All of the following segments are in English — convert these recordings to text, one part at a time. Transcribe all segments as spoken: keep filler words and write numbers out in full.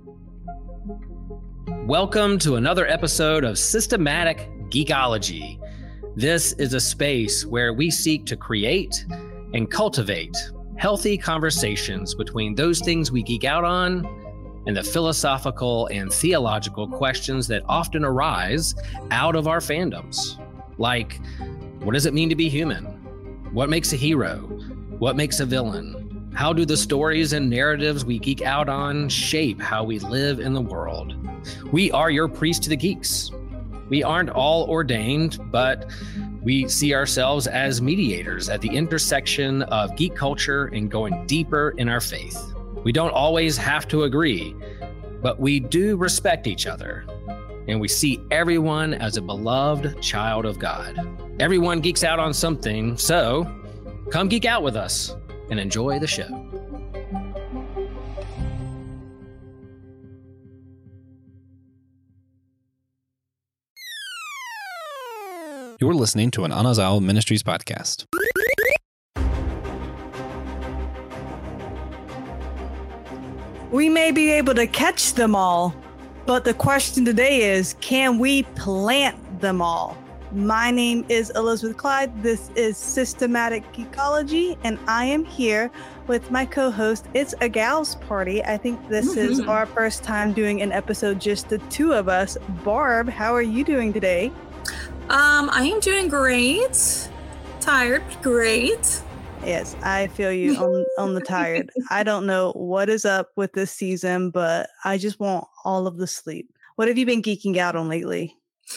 Welcome to another episode of Systematic Geekology. This is a space where we seek to create and cultivate healthy conversations between those things we geek out on and the philosophical and theological questions that often arise out of our fandoms. Like, what does it mean to be human? What makes a hero? What makes a villain? How do the stories and narratives we geek out on shape how we live in the world? We are your priest to the geeks. We aren't all ordained, but we see ourselves as mediators at the intersection of geek culture and going deeper in our faith. We don't always have to agree, but we do respect each other, and we see everyone as a beloved child of God. Everyone geeks out on something, so come geek out with us and enjoy the show. You're listening to an Anazao Ministries podcast. We may be able to catch them all, but the question today is, can we plant them all? My name is Elizabeth Clyde. This is Systematic Geekology, and I am here with my co-host. It's a gal's party. I think this mm-hmm. is our first time doing an episode, just the two of us. Barb, how are you doing today? Um, I am doing great. Tired, but great. Yes, I feel you on, on the tired. I don't know what is up with this season, but I just want all of the sleep. What have you been geeking out on lately?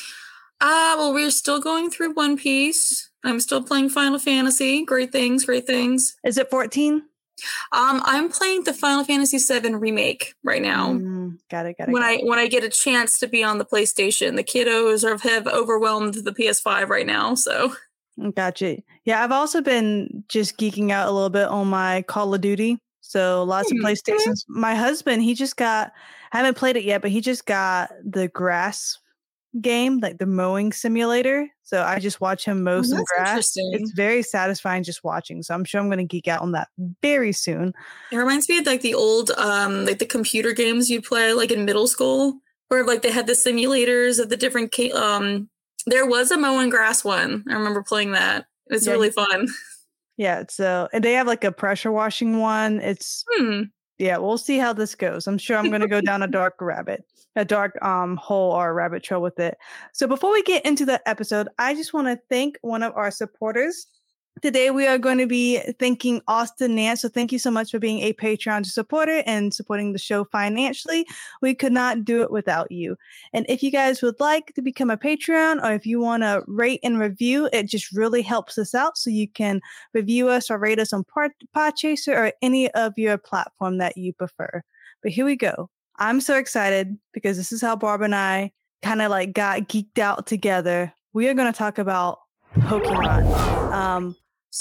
Uh, well, we're still going through One Piece. I'm still playing Final Fantasy. Great things, great things. Is it fourteen? Um, I'm playing the Final Fantasy seven remake right now. Mm, got it, got it. When got I it. when I get a chance to be on the PlayStation, the kiddos are, have overwhelmed the P S five right now. So, gotcha. Yeah, I've also been just geeking out a little bit on my Call of Duty. So lots mm-hmm. of PlayStations. My husband, he just got. I haven't played it yet, but he just got the grass game, like the mowing simulator. So I just watch him mow oh, some grass. It's very satisfying just watching. So I'm sure I'm going to geek out on that very soon. It reminds me of like the old, um, like the computer games you play like in middle school, where like they had the simulators of the different. Ca- um, there was a mowing grass one. I remember playing that. It was yeah. really fun. Yeah. So and they have like a pressure washing one. It's hmm. yeah. We'll see how this goes. I'm sure I'm going to go down a dark rabbit. a dark um hole or a rabbit trail with it. So before we get into the episode, I just want to thank one of our supporters. Today we are going to be thanking Austin Nance. So thank you so much for being a Patreon supporter and supporting the show financially. We could not do it without you. And if you guys would like to become a Patreon, or if you want to rate and review, it just really helps us out. So you can review us or rate us on Podchaser or any of your platform that you prefer. But here we go. I'm so excited because this is how Barb and I kind of like got geeked out together. We are going to talk about Pokemon, um,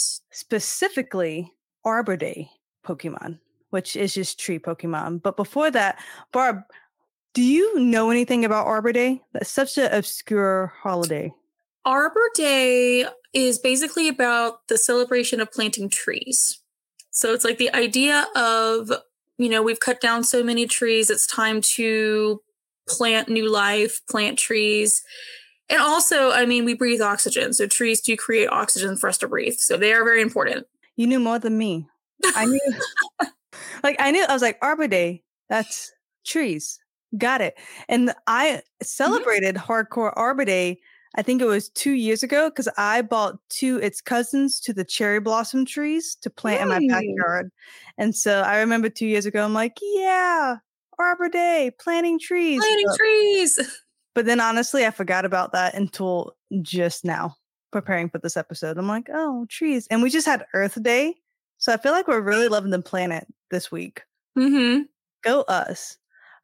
specifically Arbor Day Pokemon, which is just tree Pokemon. But before that, Barb, do you know anything about Arbor Day? That's such an obscure holiday. Arbor Day is basically about the celebration of planting trees. So it's like the idea of, you know, we've cut down so many trees. It's time to plant new life, plant trees. And also, I mean, we breathe oxygen. So trees do create oxygen for us to breathe. So they are very important. You knew more than me. I knew, like, I knew, I was like, Arbor Day, that's trees. Got it. And I celebrated mm-hmm. hardcore Arbor Day, I think it was two years ago, because I bought two its cousins to the cherry blossom trees to plant Yay. in my backyard. And so I remember two years ago, I'm like, yeah, Arbor Day, planting trees. Planting but, trees. But then honestly, I forgot about that until just now, preparing for this episode. I'm like, oh, trees. And we just had Earth Day. So I feel like we're really loving the planet this week. Mm-hmm. Go us.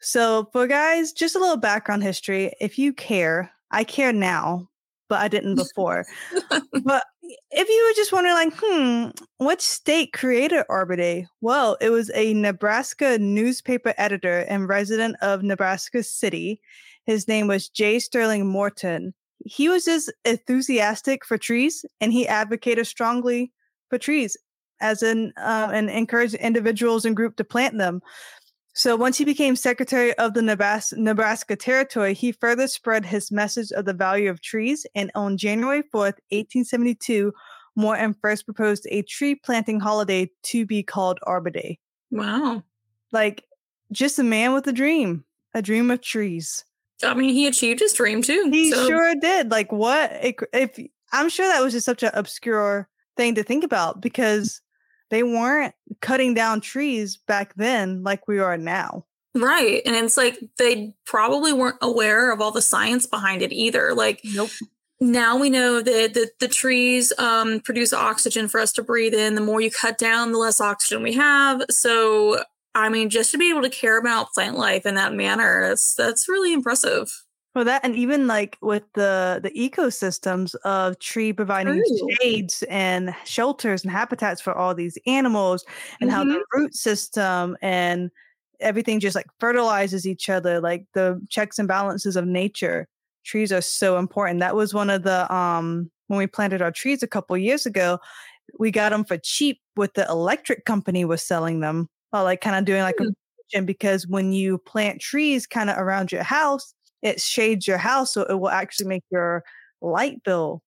So for guys, just a little background history. If you care, I care now, but I didn't before. But if you were just wondering, like, hmm, what state created Arbor Day? Well, it was a Nebraska newspaper editor and resident of Nebraska City. His name was J. Sterling Morton. He was just enthusiastic for trees, and he advocated strongly for trees, as in uh, and encouraged individuals and groups to plant them. So once he became Secretary of the Nebraska, Nebraska Territory, he further spread his message of the value of trees. And on January fourth, eighteen seventy-two, Morton first proposed a tree planting holiday to be called Arbor Day. Wow. Like, just a man with a dream, a dream of trees. I mean, he achieved his dream too. He so. sure did. Like, what? If I'm sure that was just such an obscure thing to think about because they weren't cutting down trees back then like we are now. Right. And it's like they probably weren't aware of all the science behind it either. Like, nope. Now we know that the, the trees um, produce oxygen for us to breathe in. The more you cut down, the less oxygen we have. So, I mean, just to be able to care about plant life in that manner, that's that's really impressive. Well, that and even like with the the ecosystems of tree providing True. shades and shelters and habitats for all these animals, and mm-hmm. how the root system and everything just like fertilizes each other, like the checks and balances of nature. Trees are so important. That was one of the um when we planted our trees a couple years ago, we got them for cheap with the electric company was selling them, or like kind of doing like mm-hmm. a because when you plant trees kind of around your house, it shades your house, so it will actually make your light bill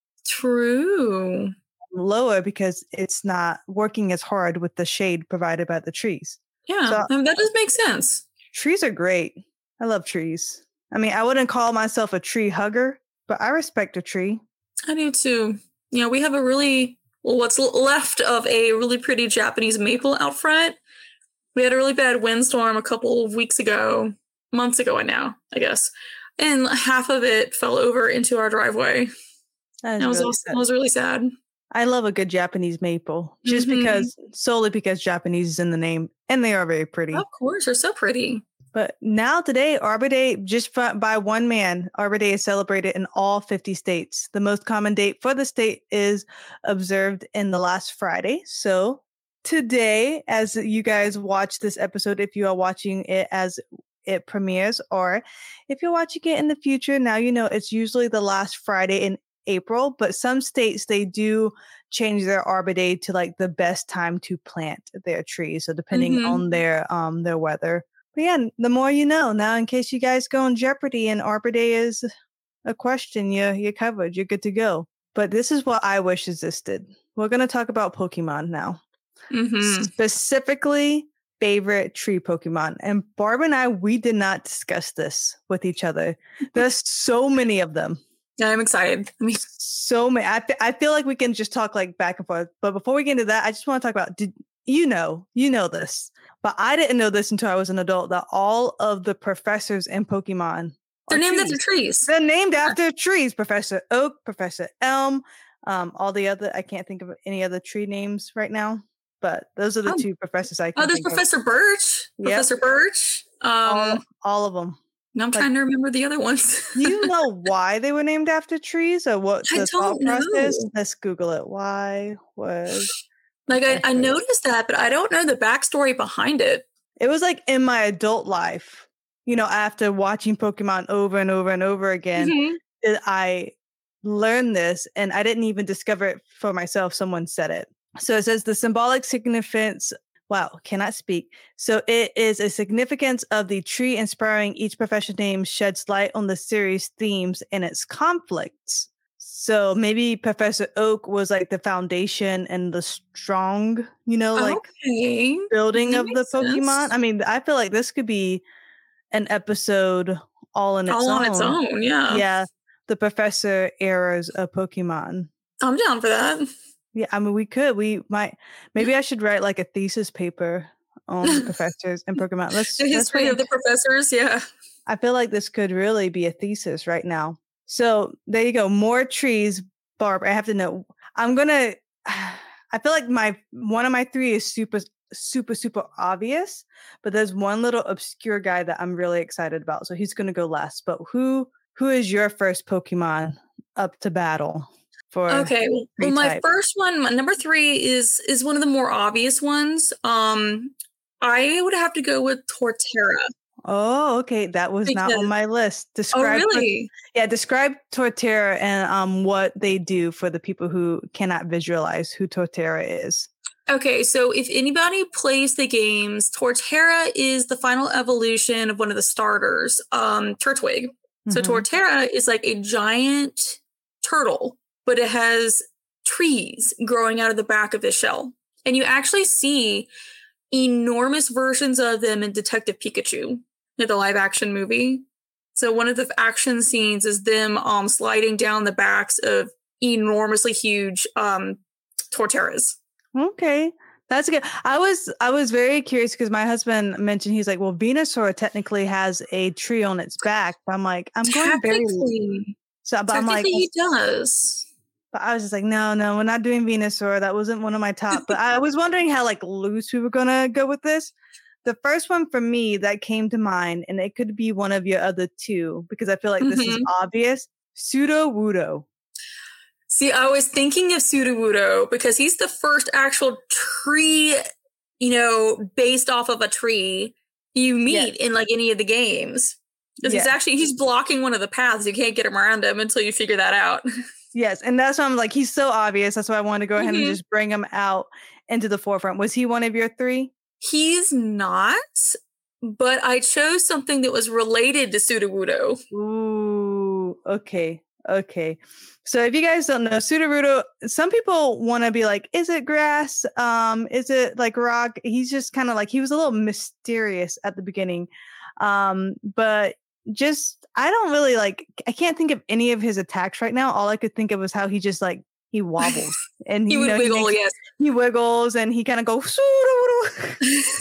true lower because it's not working as hard with the shade provided by the trees. Yeah, so, and that does make sense. Trees are great. I love trees. I mean, I wouldn't call myself a tree hugger, but I respect a tree. I do too. You know, we have a really, well, what's left of a really pretty Japanese maple out front. We had a really bad windstorm a couple of weeks ago, months ago now, I guess. And half of it fell over into our driveway. That, that was really also, was really sad. I love a good Japanese maple, just mm-hmm. because, solely because Japanese is in the name, and they are very pretty. Of course, they're so pretty. But now today, Arbor Day, just by one man, Arbor Day is celebrated in all fifty states. The most common date for the state is observed in the last Friday. So today, as you guys watch this episode, if you are watching it as it premieres, or if you're watching it in the future, now you know it's usually the last Friday in April, but some states, they do change their Arbor Day to like the best time to plant their trees. So depending mm-hmm. on their um their weather. But yeah, the more you know. Now, in case you guys go on Jeopardy and Arbor Day is a question, you're, you're covered. You're good to go. But this is what I wish existed. We're going to talk about Pokemon now. Mm-hmm. Specifically, favorite tree Pokemon. And Barb and I, we did not discuss this with each other. There's so many of them. Yeah, I'm excited. I mean, so many. I, I feel like we can just talk like back and forth. But before we get into that, I just want to talk about, did you know, you know this. But I didn't know this until I was an adult, that all of the professors in Pokemon They're named trees. after trees. They're named after trees. Professor Oak, Professor Elm, um, all the other, I can't think of any other tree names right now, but those are the oh. two professors I can Oh, there's think Professor of. Birch. Yep. Professor Birch. Um, all, all of them. I'm like, trying to remember the other ones. Do you know why they were named after trees or what the I thought don't process? know. Let's Google it. Why was... Like, I, I noticed that, but I don't know the backstory behind it. It was like in my adult life, you know, after watching Pokemon over and over and over again, mm-hmm. I learned this and I didn't even discover it for myself. Someone said it. So it says the symbolic significance. Wow, cannot speak. So it is a significance of the tree inspiring each profession name sheds light on the series themes and its conflicts. So maybe Professor Oak was like the foundation and the strong, you know, like okay. building that of the Pokemon. Sense. I mean, I feel like this could be an episode all in its all own. All on its own, yeah. Yeah, the Professor eras of Pokemon. I'm down for that. Yeah, I mean, we could. We might. Maybe I should write like a thesis paper on the professors and Pokemon. Let's the history let's of the professors. Yeah, I feel like this could really be a thesis right now. So there you go. More trees, Barb. I have to know. I'm gonna. I feel like my one of my three is super, super, super obvious, but there's one little obscure guy that I'm really excited about. So he's gonna go last. But who who is your first Pokemon up to battle? For okay, well, my type. first one, my number three is is one of the more obvious ones. Um, I would have to go with Torterra. Oh, okay, that was because, not on my list. Describe, oh, really? Yeah, describe Torterra and um what they do for the people who cannot visualize who Torterra is. Okay, so if anybody plays the games, Torterra is the final evolution of one of the starters, um, Turtwig. Mm-hmm. So Torterra is like a giant turtle, but it has trees growing out of the back of the shell. And you actually see enormous versions of them in Detective Pikachu, the live action movie. So one of the action scenes is them um, sliding down the backs of enormously huge um, Torterras. Okay, that's good. I was I was very curious because my husband mentioned, he's like, well, Venusaur technically has a tree on its back. I'm like, I'm going very so, but I'm like, he does. But I was just like, no, no, we're not doing Venusaur. That wasn't one of my top. But I was wondering how like loose we were gonna go with this. The first one for me that came to mind, and it could be one of your other two because I feel like mm-hmm. this is obvious. Sudowoodo. See, I was thinking of Sudowoodo because he's the first actual tree, you know, based off of a tree you meet yes. in like any of the games. Because yes. he's actually, he's blocking one of the paths. You can't get him around him until you figure that out. Yes. And that's why I'm like, he's so obvious. That's why I wanted to go ahead mm-hmm. and just bring him out into the forefront. Was he one of your three? He's not, but I chose something that was related to Sudowoodo. Ooh, okay. Okay. So if you guys don't know, Sudowoodo, some people want to be like, is it grass? Um, is it like rock? He's just kind of like, he was a little mysterious at the beginning. Um, but just, I don't really like, I can't think of any of his attacks right now. All I could think of was how he just like, he wobbles and he you would know, wiggle, he, makes, yes. he wiggles and he kind of goes, Sudowoodo.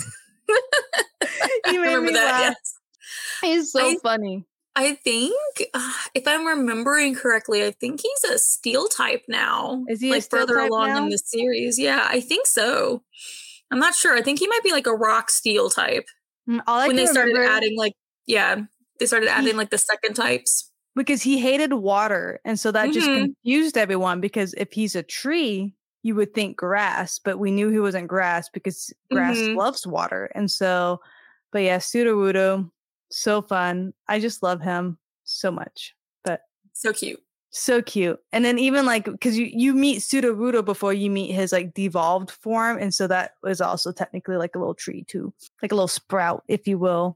He made remember me that, laugh. Yes. He's so I, funny. I think, uh, if I'm remembering correctly, I think he's a steel type now. Is he like a steel further type along now? in the series? Yeah, I think so. I'm not sure. I think he might be like a rock steel type. Mm, all I when they started remember, adding like, yeah, they started adding like the second types. Because he hated water. And so that mm-hmm. just confused everyone because if he's a tree, you would think grass, but we knew he wasn't grass because grass mm-hmm. loves water. And so, but yeah, Sudowoodo, so fun. I just love him so much. But so cute. So cute. And then even like, because you, you meet Sudowoodo before you meet his like devolved form. And so that was also technically like a little tree too, like a little sprout, if you will.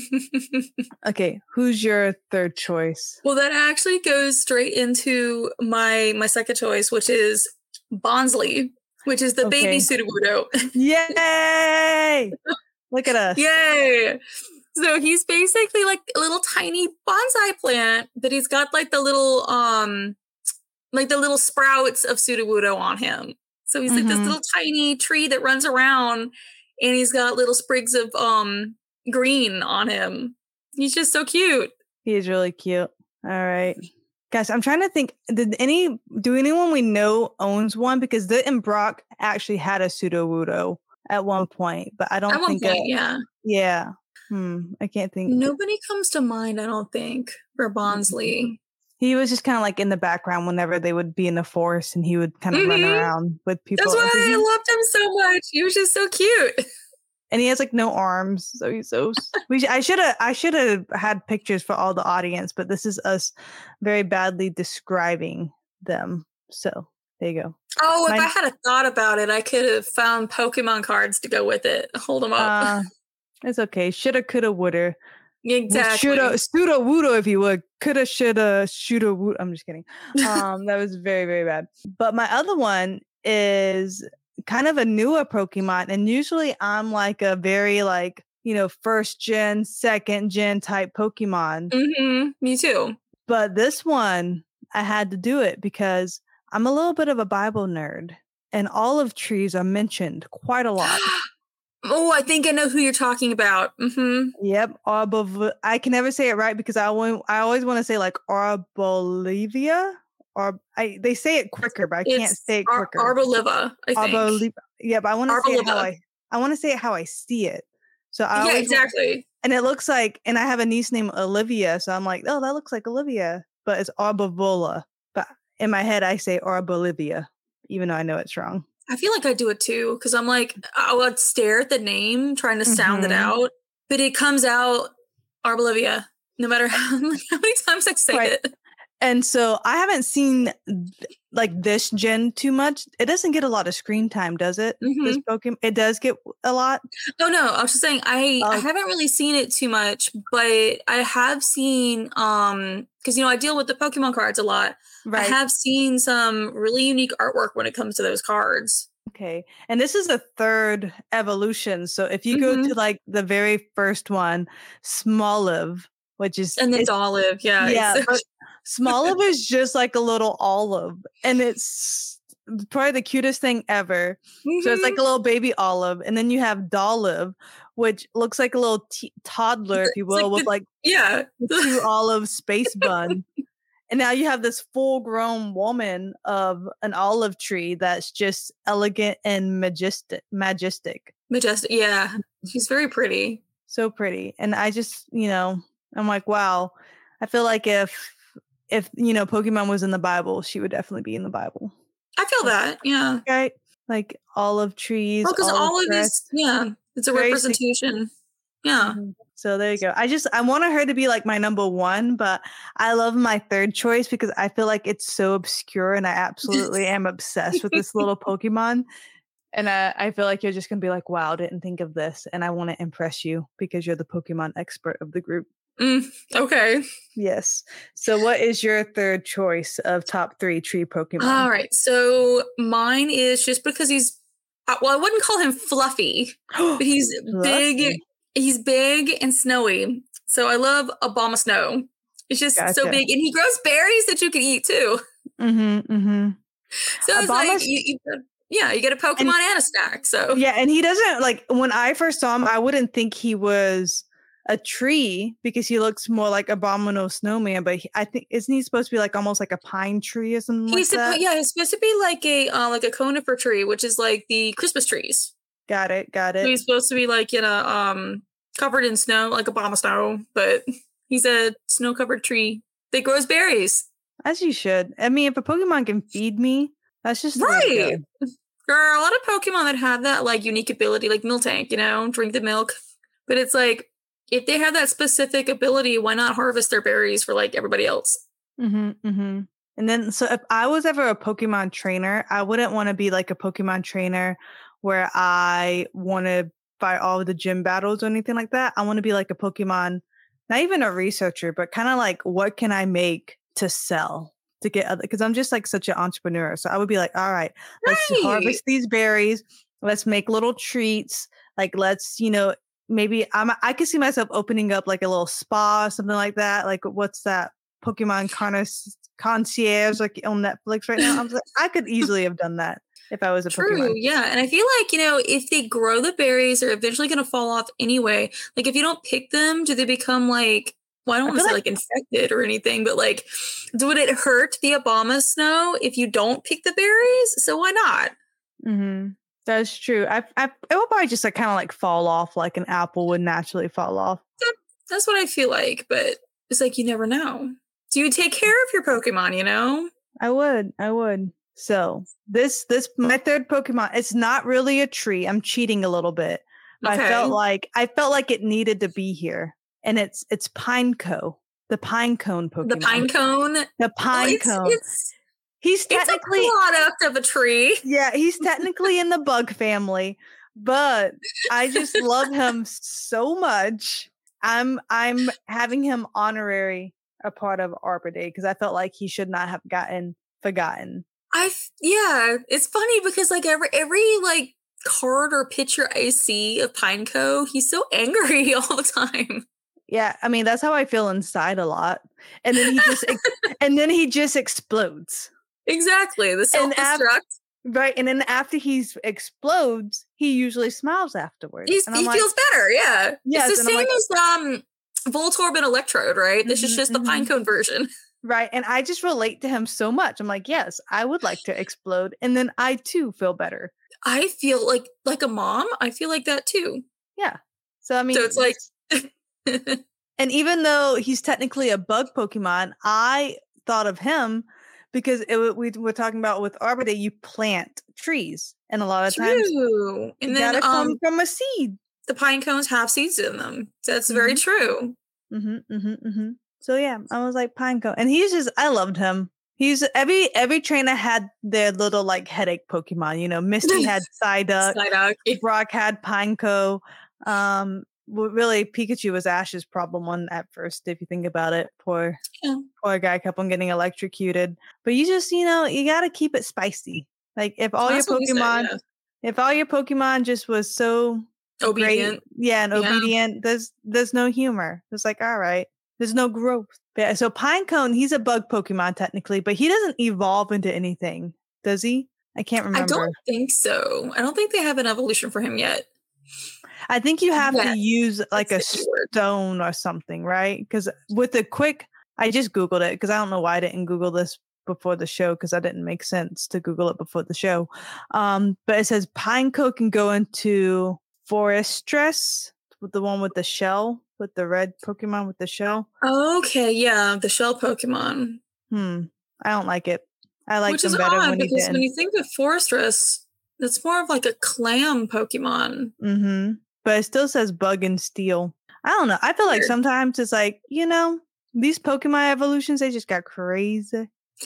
Okay, who's your third choice? Well, that actually goes straight into my my second choice, which is Bonsly, which is the okay. baby Sudowoodo. Yay! Look at us. Yay! So he's basically like a little tiny bonsai plant, but he's got like the little um like the little sprouts of Sudowoodo on him. So he's mm-hmm. like this little tiny tree that runs around, and he's got little sprigs of um green on him. He's just so cute. He is really cute. All right. Guys, I'm trying to think, did any do anyone we know owns one? Because the and Brock actually had a Sudowoodo at one point, but I don't at think one point, it, yeah. Yeah. Hmm. I can't think. Nobody comes to mind, I don't think, for Bonsly. He was just kind of like in the background whenever they would be in the forest and he would kind of mm-hmm. run around with people. That's why I loved him so much. He was just so cute. And he has like no arms, so he's so. we sh- I should have. I should have had pictures for all the audience, but this is us very badly describing them. So there you go. Oh, if My, I had a thought about it, I could have found Pokemon cards to go with it. Hold them up. Uh, it's okay. Shoulda, coulda, woulda. Exactly. Shoulda, Sudowoodo, if you would. Coulda, shoulda, shoulda, woulda. I'm just kidding. Um, that was very, very bad. But my other one is kind of a newer Pokemon, and usually I'm like a very like, you know, first gen, second gen type Pokemon. Mm-hmm. Me too. But this one, I had to do it because I'm a little bit of a Bible nerd, and olive trees are mentioned quite a lot. Oh, I think I know who you're talking about. Mm-hmm. Yep, Arbo. I can never say it right because I want, I always want to say like Arbolivia. Or I they say it quicker, but I it's can't say it quicker. Ar- Arboliva, I think. Arboliva. Yeah, but I want to say it how I I want to say it how I see it. So I yeah, exactly. Want, and it looks like, and I have a niece named Olivia, so I'm like, oh, that looks like Olivia, but it's Arbovola. But in my head, I say Arbolivia, even though I know it's wrong. I feel like I do it too because I'm like, I would stare at the name trying to sound mm-hmm. it out, but it comes out Arbolivia, no matter how, how many times I say right. it. And so I haven't seen like this gen too much. It doesn't get a lot of screen time, does it? Mm-hmm. This Pokemon, it does get a lot. Oh no, I was just saying I, Oh. I haven't really seen it too much, but I have seen um because you know I deal with the Pokemon cards a lot. Right. I have seen some really unique artwork when it comes to those cards. Okay. And this is the third evolution. So if you Mhm. go to like the very first one, Smoliv, which is And then it's- Olive, yeah. yeah, it's- but Smoliv is just like a little olive, and it's probably the cutest thing ever. So it's like a little baby olive, and then you have Dolive, which looks like a little t- toddler, if you It's will, like with the- like yeah. two olive space bun. And now you have this full-grown woman of an olive tree that's just elegant and majestic. Majestic, Majestic, yeah. She's very pretty. so pretty. And I just, you know, I'm like, wow. I feel like if if you know Pokemon was in the Bible, she would definitely be in the Bible. I feel that, yeah. Right? Like olive trees. Well, because Olive grass. is, yeah, it's a Very representation. Yeah. Mhm. So there you go. I just I wanted her to be like my number one, but I love my third choice because I feel like it's so obscure and I absolutely am obsessed with this little Pokemon. And I, I feel like you're just gonna be like, wow, didn't think of this. And I want to impress you because you're the Pokemon expert of the group. Mm, okay. Yes. So what is your third choice of top three tree Pokemon? All right. So mine is just because he's, uh, well, I wouldn't call him fluffy, but he's big. Fluffy. He's big and snowy. So I love Obama Snow. It's just so Gotcha. big. And he grows berries that you can eat too. Mm-hmm. Mm-hmm. So it's like, Obama's- you, you, yeah, you get a Pokemon and, and a snack. So Yeah, and he doesn't like when I first saw him, I wouldn't think he was a tree because he looks more like Abominable Snowman, but he, I think isn't he supposed to be like almost like a pine tree or something he's like that? supposed, yeah, he's supposed to be like a uh, like a conifer tree, which is like the Christmas trees. Got it, got So it. he's supposed to be like you know um covered in snow, like Obama Snow, but he's a snow covered tree that grows berries. As you should. I mean, if a Pokemon can feed me, that's just the way to Right. go. There are a lot of Pokemon that have that like unique ability, like Miltank, you know, drink the milk. But it's like if they have that specific ability, why not harvest their berries for like everybody else? Mm-hmm, mm-hmm. And then, so if I was ever a Pokemon trainer, I wouldn't want to be like a Pokemon trainer where I want to fight all of the gym battles or anything like that. I want to be like a Pokemon, not even a researcher, but kind of like, what can I make to sell to get other? Because I'm just like such an entrepreneur. So I would be like, all right, let's Right. harvest these berries. Let's make little treats. Like, let's, you know, maybe I'm, I could see myself opening up like a little spa or something like that. Like, what's that? Pokemon Carnis- Concierge, like on Netflix right now. I was like, I could easily have done that if I was a True, Pokemon. yeah. And I feel like, you know, if they grow the berries, they're eventually going to fall off anyway. Like, if you don't pick them, do they become like, well, I don't I want to feel say like- like infected or anything, but like, would it hurt the Obama Snow if you don't pick the berries? So why not? Mm-hmm. That's true. I, I, it will probably just like kind of like fall off, like an apple would naturally fall off. That's what I feel like, but it's like, you never know. Do you take care of your Pokemon, you know? I would, I would. So this, this, my third Pokemon. It's not really a tree. I'm cheating a little bit. But Okay. I felt like I felt like it needed to be here, and it's it's Pineco, the pine cone Pokemon. The pine cone. The Well, pine it's, cone. It's, he's it's a technically product of a tree. yeah, he's technically in the bug family, but I just love him so much. I'm I'm having him honorary a part of Arbor Day because I felt like he should not have gotten forgotten. I yeah, it's funny because like every every like card or picture I see of Pineco, he's so angry all the time. Yeah, I mean that's how I feel inside a lot, and then he just ex- and then he just explodes. Exactly, the self And af- destruct. Right, and then after he explodes, he usually smiles afterwards. He's And he I'm like, feels better. Yeah, Yes, it's the and I'm same like- as um Voltorb and Electrode, right? This is Mhm, just the mhm. Pinecone version. right, and I just relate to him so much. I'm like, yes, I would like to explode, and then I too feel better. I feel like like a mom. I feel like that too. Yeah. So I mean, So it's like and even though he's technically a bug Pokemon, I thought of him because it, wa- we were talking about with Arbor Day, you plant trees, and a lot of times true. you And then gotta come um from a seed. the pine cones have seeds in them. That's very Mhm. true. Mm-hmm, mm-hmm, mm-hmm. So yeah, I was like Pinecone, and he's just I loved him. He's every every trainer had their little like headache Pokemon. You know, Misty had Psyduck, Psyduck. Brock had Pineco. Um, well, really, Pikachu was Ash's problem one at first, if you think about it. Poor, Yeah. poor guy kept on getting electrocuted. But you just, you know, you got to keep it spicy. Like if all That's your what we said, Pokemon, yeah. if all your Pokemon just was so Obedient. great, yeah, and Yeah. obedient, there's there's no humor. It's like, all right, there's no growth. Yeah, so Pinecone, he's a bug Pokemon technically, but he doesn't evolve into anything, does he? I can't remember. I don't think so. I don't think they have an evolution for him yet. I think you have Yeah, to use like a that's the keyword. stone or something, right? Because with a quick, I just Googled it because I don't know why I didn't Google this before the show because that didn't make sense to Google it before the show. Um, but it says Pineco can go into Forrestress, with the one with the shell, with the red Pokemon with the shell. Okay, yeah, the shell Pokemon. Hmm. I don't like it. I like Which them is better odd when you because didn't. when you think of Forrestress, that's more of like a clam Pokemon. Mm-hmm. But it still says bug and steel. I don't know. I feel like Weird. sometimes it's like, you know, these Pokemon evolutions, they just got crazy.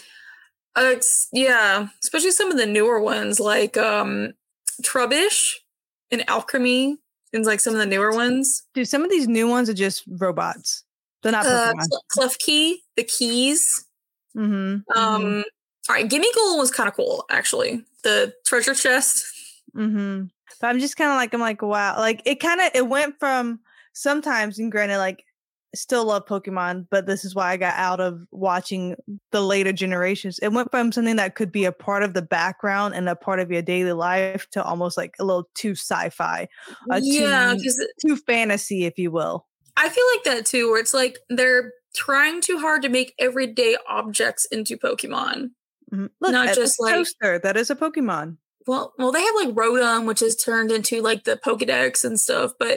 Uh, it's, yeah, especially some of the newer ones like um, Trubbish and Alchemy and like some of the newer ones. Dude, some of these new ones are just robots. They're not Uh, Pokemon. Cl- Klefki, the keys. Mm-hmm. Um, mm-hmm. All right, Gimme Goal was kind of cool, actually. The treasure chest. Mm-hmm. But I'm just kind of like, I'm like, wow. Like, it kind of, it went from sometimes, and granted, like, still love Pokemon, but this is why I got out of watching the later generations. It went from something that could be a part of the background and a part of your daily life to almost like a little too sci-fi, uh, Yeah, too, because too fantasy, if you will. I feel like that too, where it's like they're trying too hard to make everyday objects into Pokemon. Mm-hmm. Look, Not at just the like- toaster. That is a Pokemon. Well, well, they have like Rotom, which is turned into like the Pokedex and stuff, but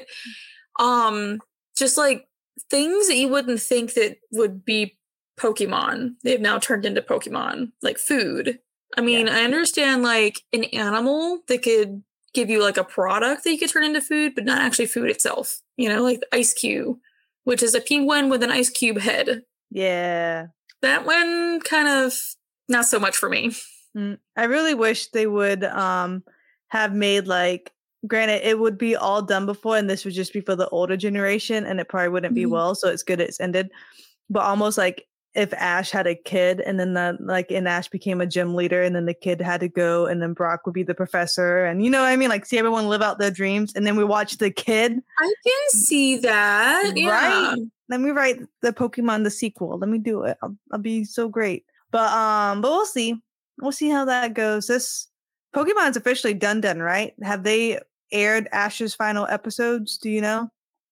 um, just like things that you wouldn't think that would be Pokemon, they've now turned into Pokemon, like food. I mean, Yeah. I understand like an animal that could give you like a product that you could turn into food, but not actually food itself. You know, like the Ice Cube, which is a penguin with an ice cube head. Yeah. That one kind of not so much for me. Mm, I really wish they would um have made like granted it would be all done before and this would just be for the older generation and it probably wouldn't be Mhm. well, so it's good it's ended. But almost like if Ash had a kid and then the like and Ash became a gym leader and then the kid had to go and then Brock would be the professor and you know what I mean? Like see everyone live out their dreams and then we watch the kid. I can see that. Yeah. Right. Let me write the Pokemon the sequel. Let me do it. I'll, I'll be so great. But um, but we'll see. We'll see how that goes. This Pokemon's officially done, done, right? Have they aired Ash's final episodes? Do you know?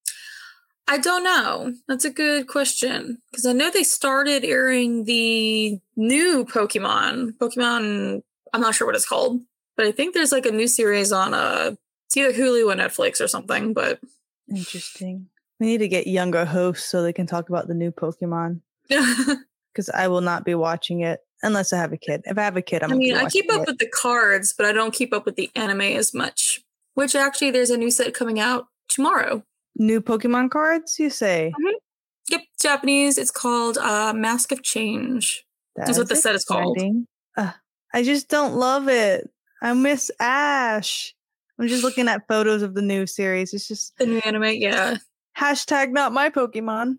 I don't know. That's a good question. Because I know they started airing the new Pokemon. Pokemon, I'm not sure what it's called. But I think there's like a new series on uh it's either Hulu or Netflix or something, but Interesting. We need to get younger hosts so they can talk about the new Pokemon. Because I will not be watching it unless I have a kid. If I have a kid, I'm I mean, gonna be I keep watching up it. with the cards, but I don't keep up with the anime as much. Which actually, there's a new set coming out tomorrow. New Pokemon cards, you say? Yep, Japanese. It's called uh, Mask of Change. That's what the set is called. exciting. Uh, I just don't love it. I miss Ash. I'm just looking at photos of the new series. It's just The new anime, yeah. hashtag not my Pokemon.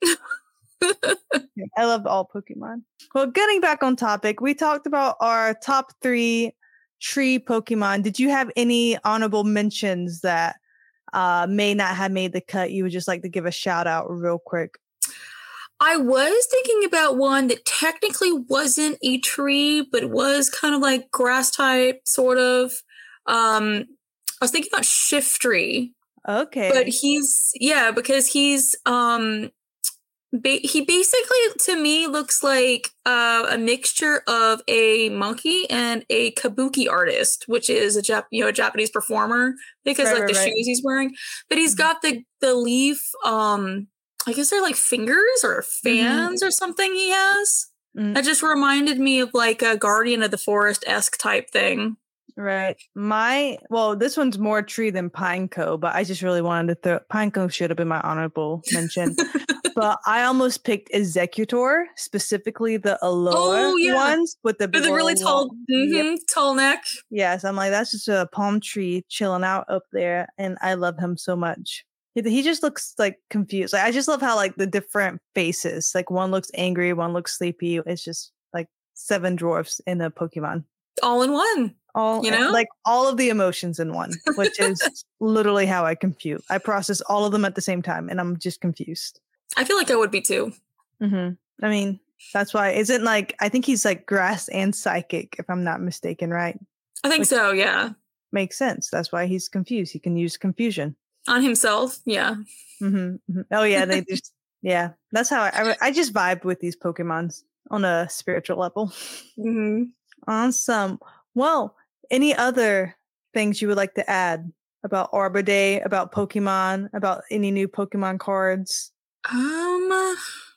Yeah, I love all Pokemon. Well, getting back on topic, we talked about our top three tree Pokemon. Did you have any honorable mentions that uh, may not have made the cut? You would just like to give a shout out real quick. I was thinking about one that technically wasn't a tree, but was kind of like grass type, sort of. Um, I was thinking about Shiftry. Okay. But he's, yeah, because he's, um, ba- he basically, to me, looks like uh, a mixture of a monkey and a kabuki artist, which is a Jap- you know, a Japanese performer, because Right, like right, the right. shoes he's wearing. But he's Mhm. got the, the leaf, um, I guess they're like fingers or fans or something he has. Mm. That just reminded me of like a Guardian of the Forest-esque type thing. Right. My, well, this one's more tree than Pineco, but I just really wanted to throw, Pineco should have been my honorable mention. But I almost picked Executor, specifically the Aloha Oh, yeah. ones with the big With a really old tall, long- mhm, Yep. tall neck. Yes, I'm like, that's just a palm tree chilling out up there. And I love him so much. He, he just looks like confused. Like, I just love how like the different faces, like one looks angry, one looks sleepy. It's just like seven dwarfs in a Pokemon. All in one. All You know? like all of the emotions in one, which is literally how I compute. I process all of them at the same time, and I'm just confused. I feel like I would be too. hmm I mean, that's why isn't like I think he's like grass and psychic, if I'm not mistaken, right? I think Which- so, yeah. Makes sense. That's why he's confused. He can use confusion. On himself, yeah. hmm Oh yeah, they just yeah. That's how I, I I just vibe with these Pokemons on a spiritual level. hmm Awesome. Well, any other things you would like to add about Arbor Day, about Pokemon, about any new Pokemon cards? Um,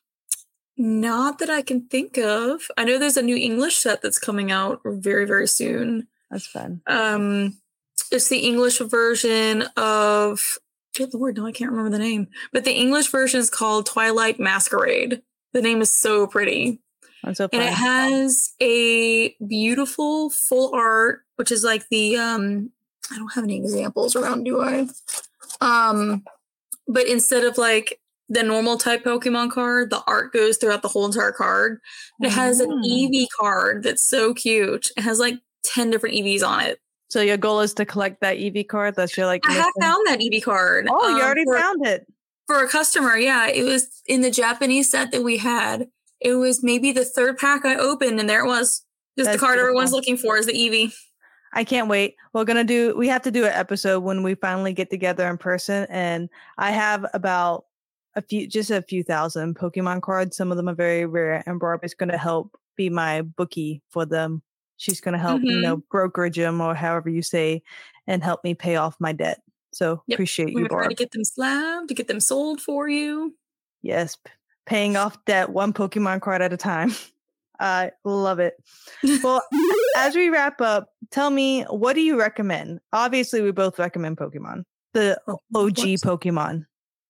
not that I can think of. I know there's a new English set that's coming out very, very soon. That's fun. Um, it's the English version of. Good lord, no, I can't remember the name. But the English version is called Twilight Masquerade. The name is so pretty. That's so And fun. it has a beautiful full art, which is like the um I don't have any examples around, do I? Um but instead of like the normal type Pokemon card, the art goes throughout the whole entire card. It has an Mm. Eevee card that's so cute. It has like ten different Eevees on it. So your goal is to collect that Eevee card. That's your like. I have mission? found that Eevee card. Oh, you um, already for, found it. for a customer. Yeah, it was in the Japanese set that we had. It was maybe the third pack I opened, and there it was. Just That's the card everyone's beautiful. looking for is the Eevee. I can't wait. We're gonna do. We have to do an episode when we finally get together in person, and I have about a few, just a few thousand Pokemon cards. Some of them are very rare, and Barbara's gonna help be my bookie for them. She's gonna help, you know, brokerage them or however you say, and help me pay off my debt. So Yep. appreciate We're you, gonna try Barb. to get them slabbed, to get them sold for you. Yes, p- paying off debt one Pokemon card at a time. I love it. Well, as we wrap up, tell me, what do you recommend? Obviously, we both recommend Pokemon, the O G course. Pokemon.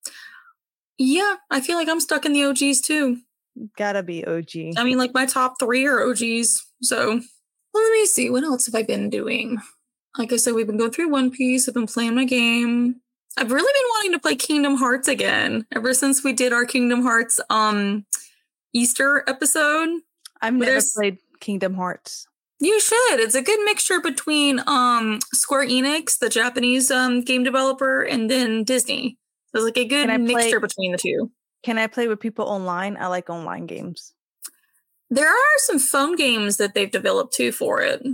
Yeah, I feel like I'm stuck in the O Gs too. Gotta be O G. I mean, like my top three are O Gs. So, well, let me see. What else have I been doing? Like I said, we've been going through One Piece. I've been playing my game. I've really been wanting to play Kingdom Hearts again ever since we did our Kingdom Hearts um Easter episode. I've But never there's- played Kingdom Hearts. You should. It's a good mixture between um Square Enix, the Japanese um game developer, and then Disney. So it's like a good Can I play- mixture between the two. Can I play with people online? I like online games. There are some phone games that they've developed too for it.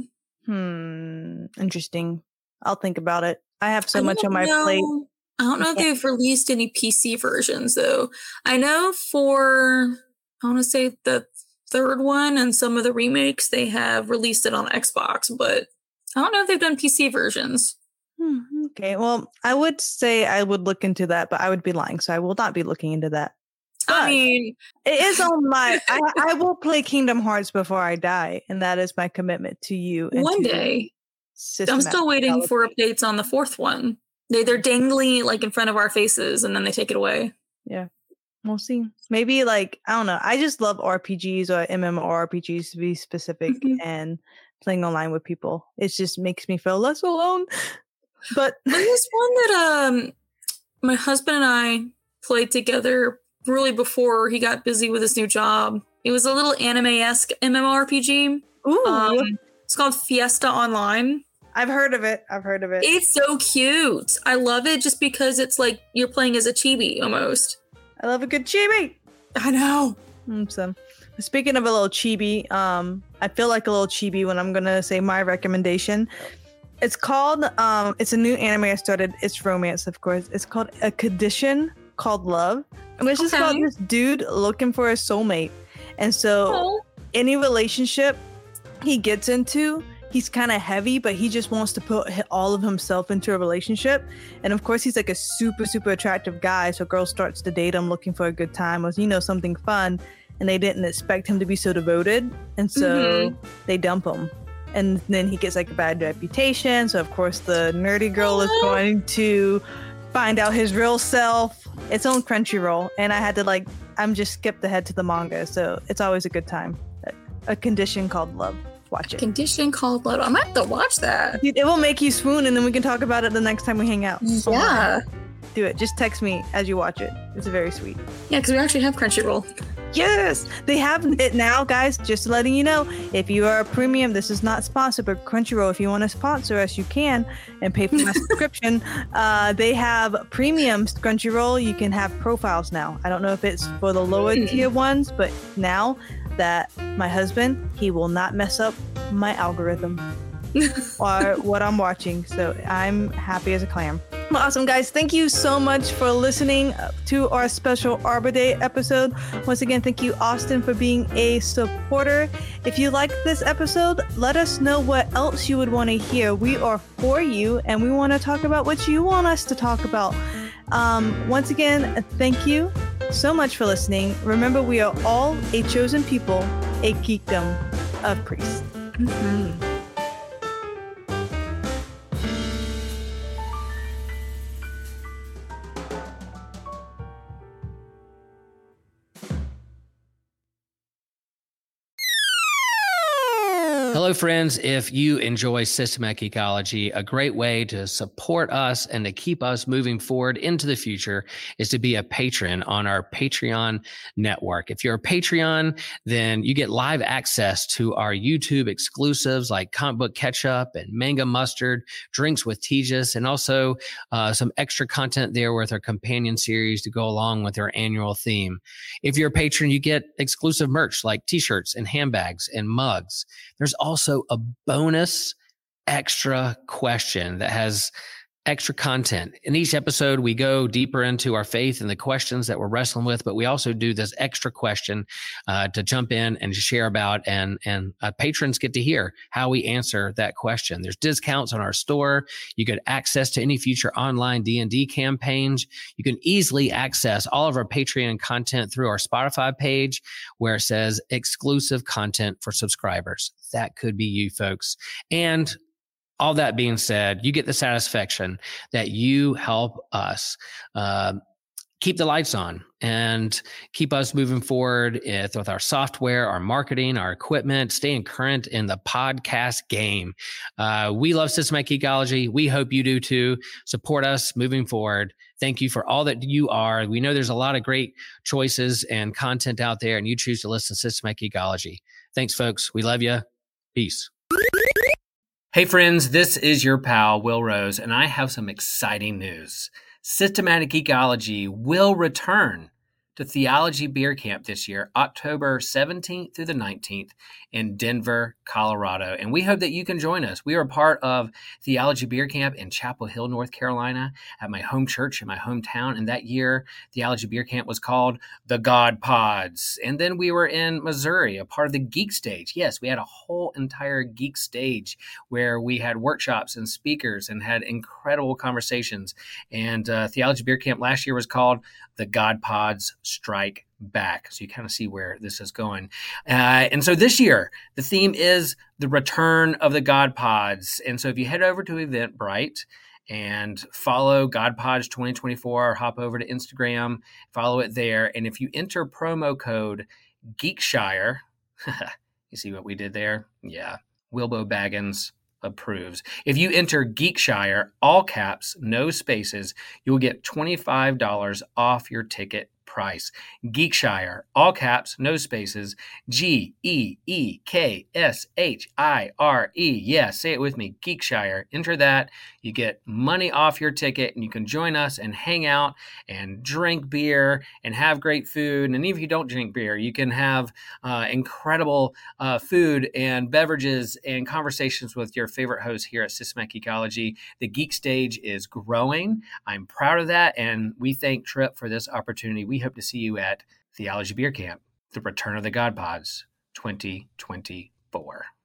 Hmm. Interesting. I'll think about it. I have so I much don't on my know- plate. I don't know if Yeah. they've released any P C versions though. I know for I want to say the third one and some of the remakes they have released it on Xbox, but I don't know if they've done P C versions. Hmm, okay. Well, I would say I would look into that, but I would be lying. So I will not be looking into that. I But mean, it is on my. I, I will play Kingdom Hearts before I die, and that is my commitment to you. And one to day. I'm systematic still waiting for technology. updates on the fourth one. They they're dangling it like in front of our faces and then they take it away. We'll see. Maybe like I don't know. I just love R P Gs or MMORPGs to be specific, Mhm. and playing online with people. It just makes me feel less alone. But There was one that um my husband and I played together really before he got busy with his new job. It was a little anime-esque MMORPG. ooh, Um, it's called Fiesta Online. I've heard of it. I've heard of it. It's so cute. I love it just because it's like you're playing as a chibi almost. I love a good chibi. I know. Mm, So, speaking of a little chibi, um, I feel like a little chibi when I'm gonna say my recommendation. It's called, um, it's a new anime I started. It's romance, of course. It's called A Condition Called Love, and it's just about Okay. this dude looking for a soulmate. And so, Oh, any relationship he gets into, he's kind of heavy, but he just wants to put hi- all of himself into a relationship. And of course, he's like a super, super attractive guy. So girl starts to date him looking for a good time or, you know, something fun. And they didn't expect him to be so devoted. And so Mhm. they dump him. and then he gets like a bad reputation. So of course the nerdy girl is going to find out his real self. It's on Crunchyroll, and I had to like I'm just skipped ahead to the manga, so it's always a good time. A Condition Called Love. Watch it. Condition Called Love. I might have to watch that. It will make you swoon, and then we can talk about it the next time we hang out. Yeah. Do it. Just text me as you watch it. It's very sweet. Yeah, because we actually have Crunchyroll. Yes, they have it now, guys. Just letting you know, if you are a premium, this is not sponsored, but Crunchyroll, if you want to sponsor us, you can and pay for my subscription. Uh, they have premium Crunchyroll. You can have profiles now. I don't know if it's for the lower mm. tier ones, but now that my husband, he will not mess up my algorithm or what I'm watching. So I'm happy as a clam. Awesome, guys. Thank you so much for listening to our special Arbor Day episode. Once again, thank you, Austin, for being a supporter. If you like this episode, let us know what else you would want to hear. We are for you, and we want to talk about what you want us to talk about. Um, once again, thank you so much for listening. Remember, we are all a chosen people, a geekdom of priests. Mm-hmm. Hello, friends. If you enjoy Systematic Ecology, a great way to support us and to keep us moving forward into the future is to be a patron on our Patreon network. If you're a Patreon, then you get live access to our YouTube exclusives like Comic Book Ketchup and Manga Mustard, Drinks with Tejas, and also uh, some extra content there with our companion series to go along with our annual theme. If you're a patron, you get exclusive merch like t-shirts and handbags and mugs. There's also a bonus extra question that has extra content. In each episode, we go deeper into our faith and the questions that we're wrestling with, but we also do this extra question uh, to jump in and share about, and, and uh, patrons get to hear how we answer that question. There's discounts on our store. You get access to any future online D and D campaigns. You can easily access all of our Patreon content through our Spotify page where it says exclusive content for subscribers. That could be you folks. And all that being said, you get the satisfaction that you help us uh, keep the lights on and keep us moving forward with, with our software, our marketing, our equipment, staying current in the podcast game. Uh, we love Systematic Ecology. We hope you do too. Support us moving forward. Thank you for all that you are. We know there's a lot of great choices and content out there, and you choose to listen to Systematic Ecology. Thanks, folks. We love you. Peace. Hey friends, this is your pal, Will Rose, and I have some exciting news. Systematic Ecology will return to Theology Beer Camp this year, October seventeenth through the nineteenth in Denver, Colorado. And we hope that you can join us. We are part of Theology Beer Camp in Chapel Hill, North Carolina, at my home church in my hometown. And that year, Theology Beer Camp was called the God Pods. And then we were in Missouri, a part of the Geek Stage. Yes, we had a whole entire Geek Stage where we had workshops and speakers and had incredible conversations. And uh, Theology Beer Camp last year was called the God Pods Strike Back. So you kind of see where this is going. Uh, and so this year, the theme is the return of the God Pods. And so if you head over to Eventbrite and follow God Pods twenty twenty-four, or hop over to Instagram, follow it there. And if you enter promo code Geekshire, you see what we did there? Yeah. Wilbo Baggins approves. If you enter Geekshire, all caps, no spaces, you'll get twenty-five dollars off your ticket price. Geekshire, all caps, no spaces, G E E K S H I R E. Yeah, say it with me, Geekshire. Enter that. You get money off your ticket, and you can join us and hang out and drink beer and have great food. And even if you don't drink beer, you can have uh, incredible uh, food and beverages and conversations with your favorite hosts here at Systematic Ecology. The Geek Stage is growing. I'm proud of that, and we thank Trip for this opportunity. We hope to see you at Theology Beer Camp, the Return of the God Pods twenty twenty-four.